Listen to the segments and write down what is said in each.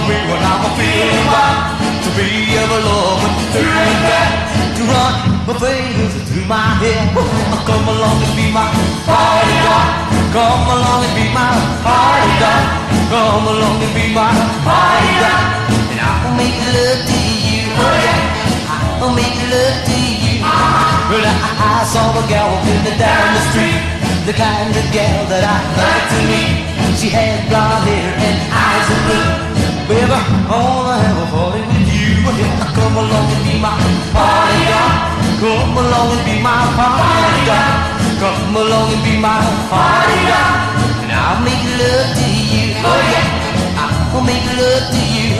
me when I'm feeling wild. To be ever loving through and back. To run my fingers through my hair. Come along and be my party dog. Come along and be my party dog. Come along and be my party dog. And I'll make love to you. Oh yeah, I'll make love to you. Well, I saw a gal walking down the street, the kind of gal that I like to meet. She had blonde hair and eyes of blue. Baby, I wanna have a party with you. Come along and be my party dog. Come along and be my party dog. Come along and be my party dog. And I'll make love to you. Oh yeah, I'll make love to you.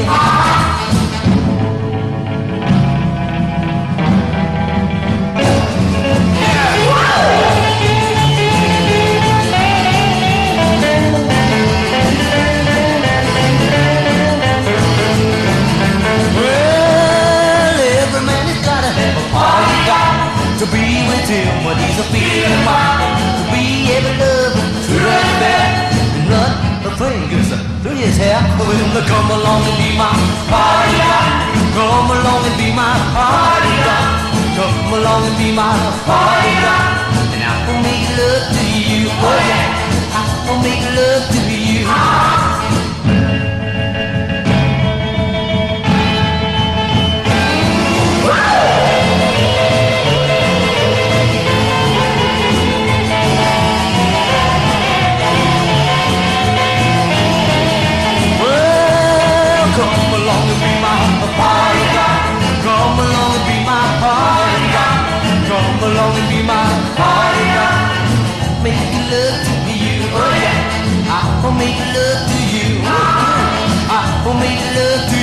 To be with him when he's a feeling wild. To be ever loving through and back. And run the fingers through his hair. Well, come along and be my party dog. Come along and be my party dog. Come along and be my party dog. And I will make love to you. Oh yeah, I will make love to you. Come along and be my party dog. Make love to you, oh yeah. I will make love to you. I will make love to you.